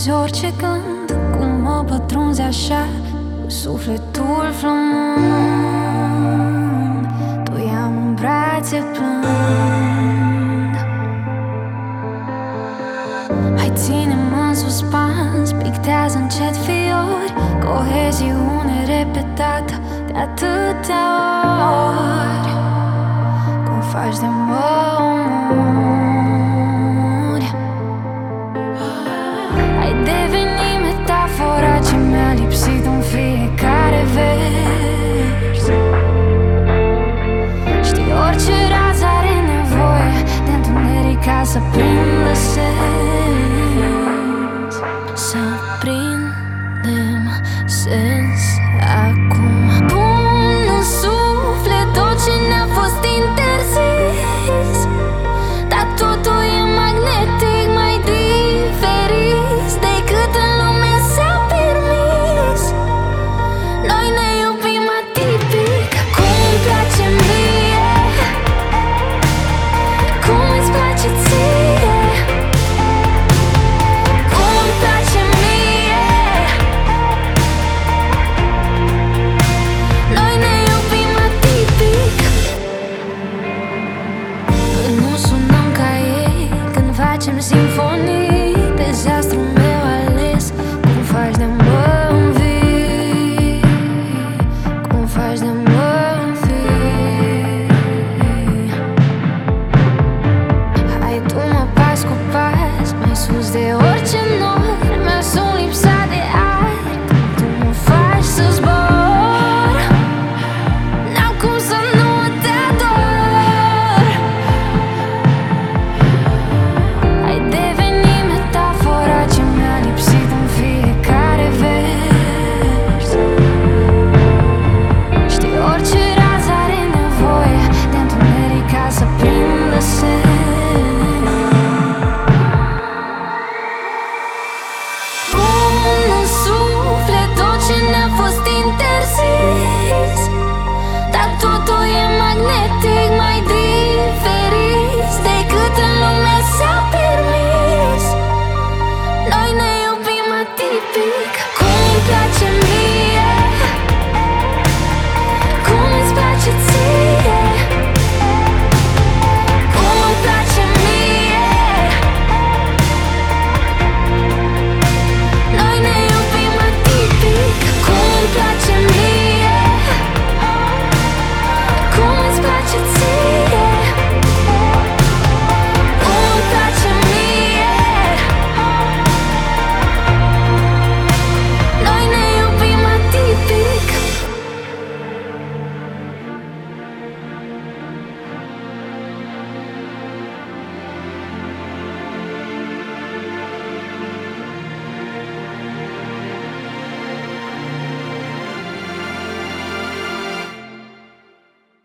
auzi orice gând, cum mă pătrunzi așa, cu sufletul flămând. Tu ia-mă în brațe plând. Hai, ține-mă în suspans, pictează încet fiori, coeziune repetată de atâtea ori. Cum faci de mă omori. Ai devenit metafora ce mi-a lipsit în fiecare vers. Știi, orice rază are nevoie de întuneric ca să prindă sens. Să prindem sens acum. Pun în suflet tot ce ne-a fost interzis, dar totul e magnetic, mai diferit decât în lume s-a permis. Noi ne iubim atipic, cum îmi place mie, cum îți place ție, cum îmi place mie. Noi ne iubim atipic. Când nu sunăm ca ei, când facem simfonii,